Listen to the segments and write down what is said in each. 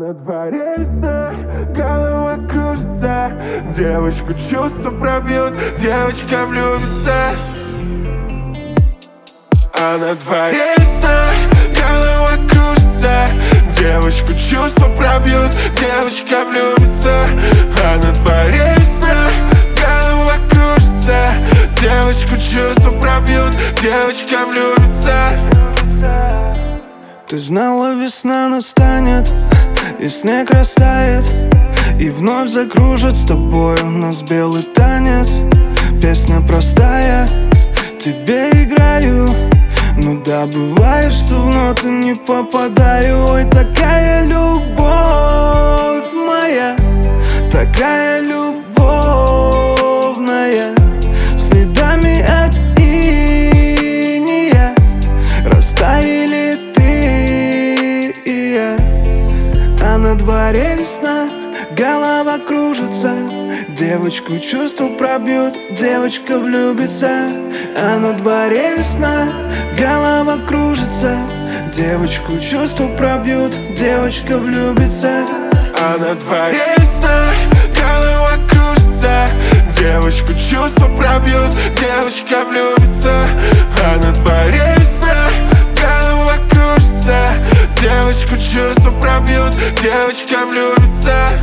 на дворе весна, голова кружится, девочку чувства пробьют, девочка влюбится. А на дворе весна, голова кружится, девочку чувства пробьют, девочка влюбится. А на дворе весна, голова кружится, девочку чувства пробьют, девочка влюбится. Ты знала, весна настанет, и снег растает, и вновь закружит с тобой у нас белый танец. Песня простая, тебе играю. Ну да, бывает, что в ноты не попадаю. Ой, такая любовь моя, такая любовная, следами от инея растаяли ты и я. А на дворе весна, голова кружится, девочку чувства пробьют, девочка влюбится. А на дворе весна, голова кружится, девочку чувства пробьют, девочка влюбится. А на дворе весна, голова кружится, девочку чувства пробьют, девочка влюбится. А на дворе весна, голова кружится, девочку чувства пробьют, девочка влюбится.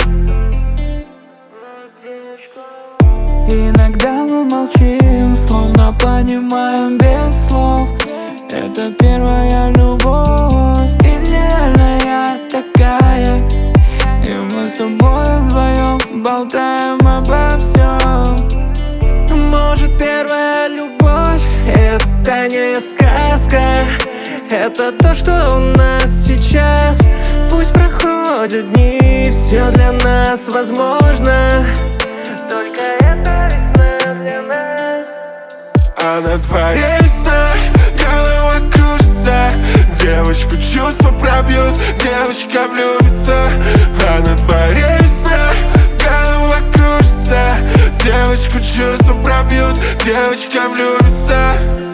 Иногда мы молчим, словно понимаем без слов. Это первая любовь, идеальная такая, и мы с тобой вдвоем болтаем обо всем. Может, первая любовь — это не сказка, это то, что у нас сейчас. Пусть проходят дни, все для нас возможно, только это весна для нас. А на дворе весна, голова кружится, девочку чувства пробьют, девочка влюбится. А на дворе весна, голова кружится, девочку чувства пробьют, девочка влюбится.